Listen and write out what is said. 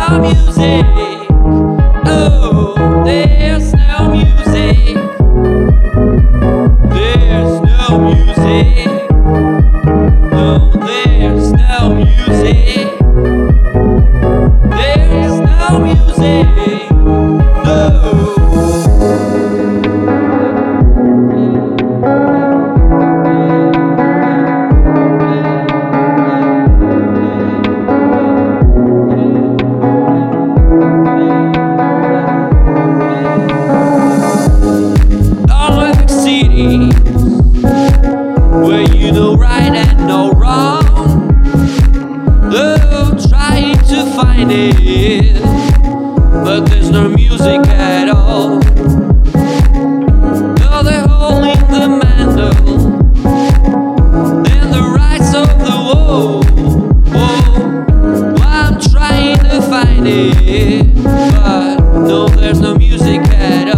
no music. Oh, there's no music. There's no music. No, there's no music. There's no music. No. Where you know right and know wrong. Oh, trying to find it, but there's no music at all. Oh, they're holding the mantle and the rights of the wall. Oh, I'm trying to find it, but no, there's no music at all.